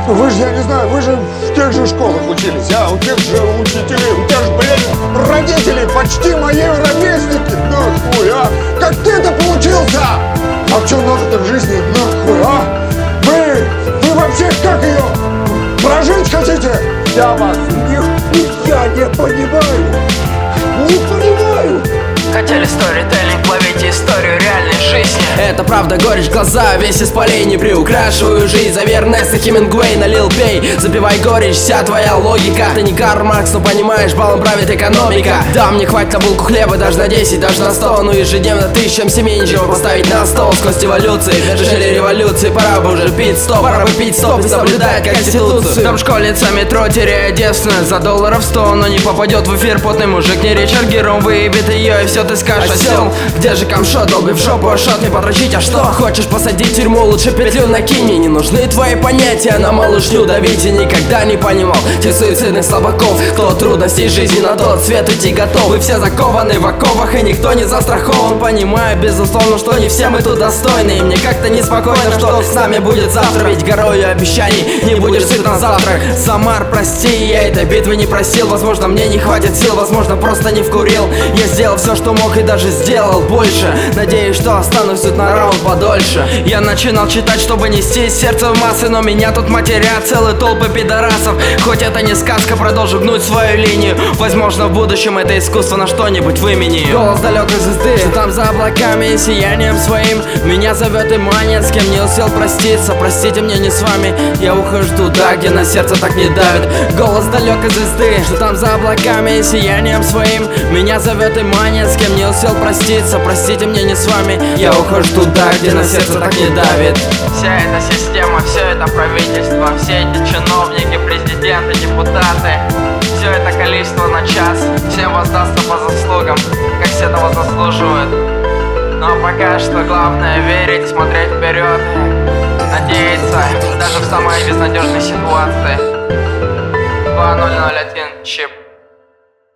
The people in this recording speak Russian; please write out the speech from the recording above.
Вы же, я не знаю, вы же в тех же школах учились, у тех же учителей, у тех же, блин, родителей почти мои ровесники, нахуй, Как ты-то получился? А что надо-то в жизни, нахуй, Вы вообще как ее прожить хотите? Я вас нихуя не понимаю, Хотели сторителлинг, ловите историю реальной жизни. Это правда, горечь, глаза, весь исполнение. Приукрашиваю жизнь за верность Хемингуэй на Лил Пей. Запивай горечь, вся твоя логика. Ты не Карл Маркс, но понимаешь, балом правит экономика. Да, мне хватит на булку хлеба, даже на 10, даже на 100. Но ежедневно тысячам семей ничего поставить на стол. Сквозь эволюции, жили революции. Пора бы уже пить стоп, пора бы пить стоп и соблюдать конституцию. Там школьница метро теряет девственность за $100, но не попадет в эфир потный мужик. Не Ричард Гиром выебет ее, и все ты скажешь: осел, где же камшот, долбый в жопу, шот не подрочить, а что? Хочешь посадить в тюрьму, лучше петлю накинь. Мне не нужны твои понятия, на малышню давить. И никогда не понимал тех суицидных слабаков, кто от трудностей жизни на тот свет идти готов. Вы все закованы в оковах, и никто не застрахован. Понимаю, безусловно, что не все мы тут достойны, и мне как-то неспокойно, что с нами будет завтра. Ведь горою обещаний не будешь сыт на завтрак. Самар, прости, я этой битвы не просил. Возможно, мне не хватит сил, возможно, просто не вкурил. Я сделал все, что мог, и даже сделал больше. Надеюсь, что останусь тут на раунд подольше. Я начинал читать, чтобы нести сердце в массы, но меня тут матерят целые толпы пидорасов. Хоть это не сказка, продолжу гнуть свою линию. Возможно, в будущем это искусство на что-нибудь выменю. Голос далекой звезды, что там за облаками и сиянием своим меня зовет и манит, с кем не успел проститься. Простите, мне не с вами, я ухожу туда, где на сердце так не давит. Голос далекой звезды, что там за облаками и сиянием своим меня зовет и манит, с кем не успел проститься. Простите, мне не с вами, я ухожу туда, где на сердце так не давит. Вся эта система, все это правительство, все эти чиновники, президенты, депутаты, все это количество на час всем воздастся по заслугам, как все этого заслуживают. Но пока что главное верить, смотреть вперед, надеяться, даже в самой безнадежной ситуации. 2001 чип.